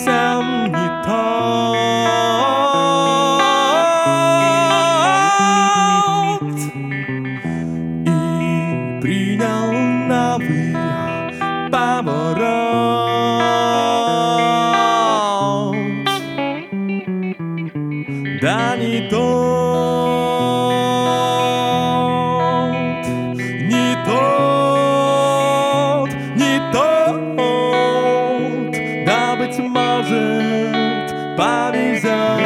совсем не тот, и принял новый поворот. Да не тот, не тот, не тот, да, быть может, повезет.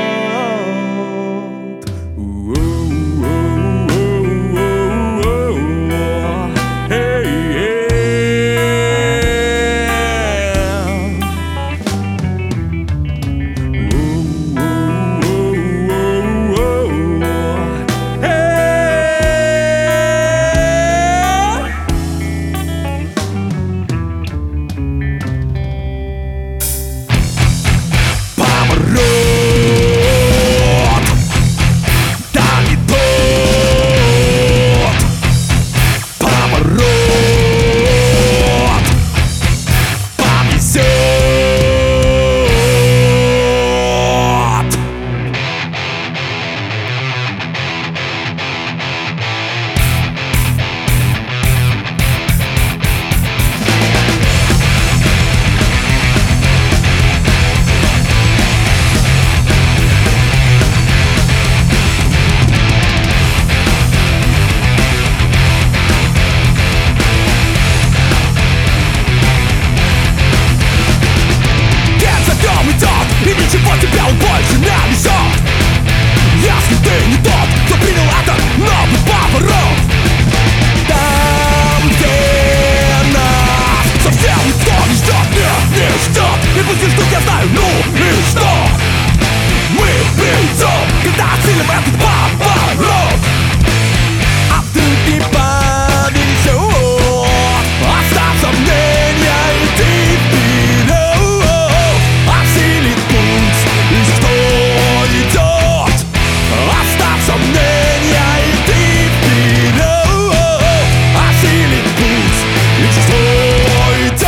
И ничего тебя он больше не несет. Если ты не тот, кто принял этот новый поворот. Там, где нас совсем никто не ждет, не ждет. И пусть не ждут, я знаю, ну и что? Мы придем, когда осилим этот поворот. А вдруг не повезет, оставь сомнения, иди вперед. Осилит путь лишь кто идет. Оставь сомнения, иди вперед. Осилит путь лишь кто идет.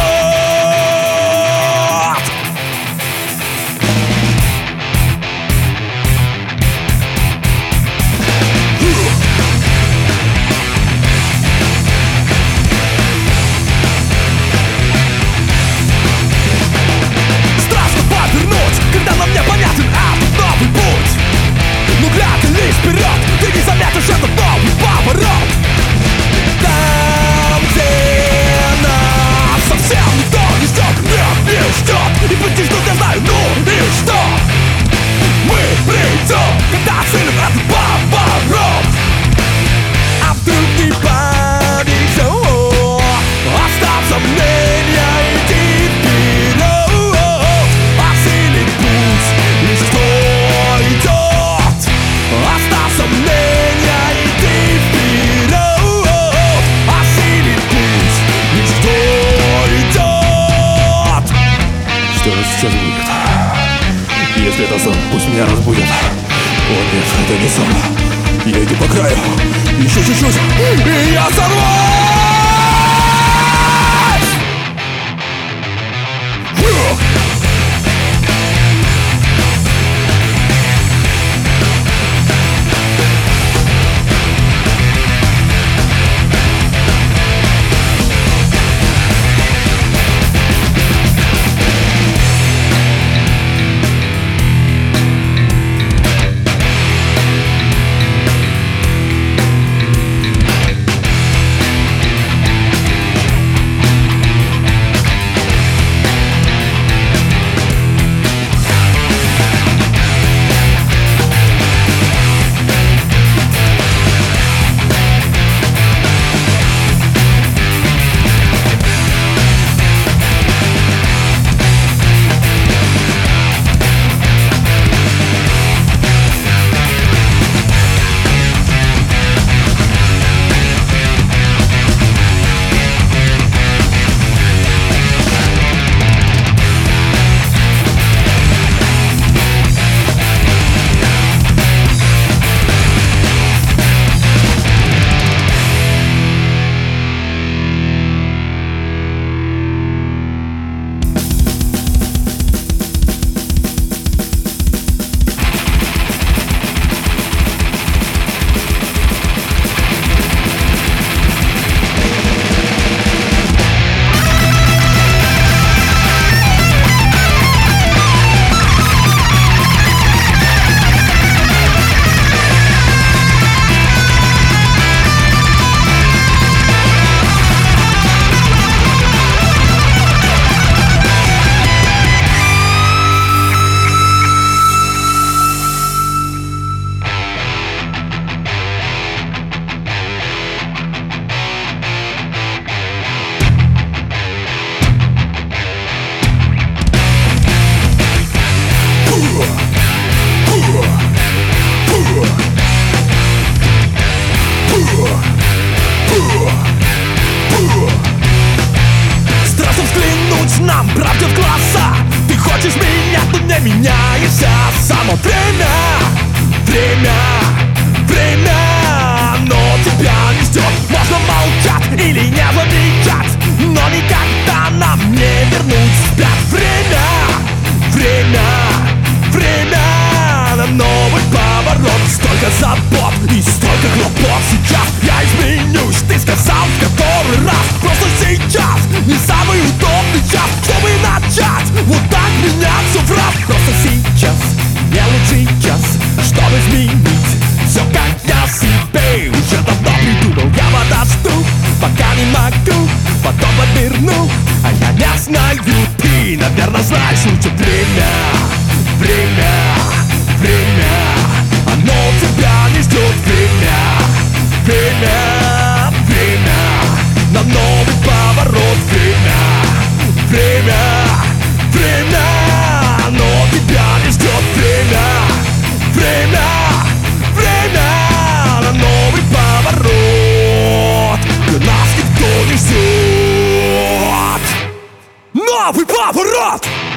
Страшно повернуть, когда нам непонятен этот новый путь. Но глядя лишь вперед, ты не заметишь этот новый поворот. Там, где нас совсем никто не ждет, не ждет. И пусть не ждут, я знаю, ну и что? Мы придем, когда осилим этот поворот. А вдруг не повезет, оставь сомнения, иди вперед. Осилит путь лишь кто идет. Оставь сомнения, иди вперед. Осилит путь лишь кто идет. Что же сейчас будет? Если это сон, пусть меня разбудят. О нет, это не сон. Я иду по краю. Еще чуть-чуть, и я сорвусь! Вот время, оно тебя не ждет. Можно молчать или не замечать, но никогда нам не вернуть вспять. Время на новый поворот. Столько забот и столько хлопот. Сейчас я изменюсь, ты сказал в который раз. Просто сейчас не самый удобный час, чтобы начать вот так меняться в раз. Просто сейчас не лучший час, чтобы изменить все, как я себе уже давно придумал. Я подожду, пока не могу, потом подверну, а я не знаю. Ты, наверное, знаешь лучше. Время, оно тебя не ждет. Время, на новый поворот. Время, оно тебя не ждет. Время, на новый поворот. Нас никто не ждет. Новый поворот!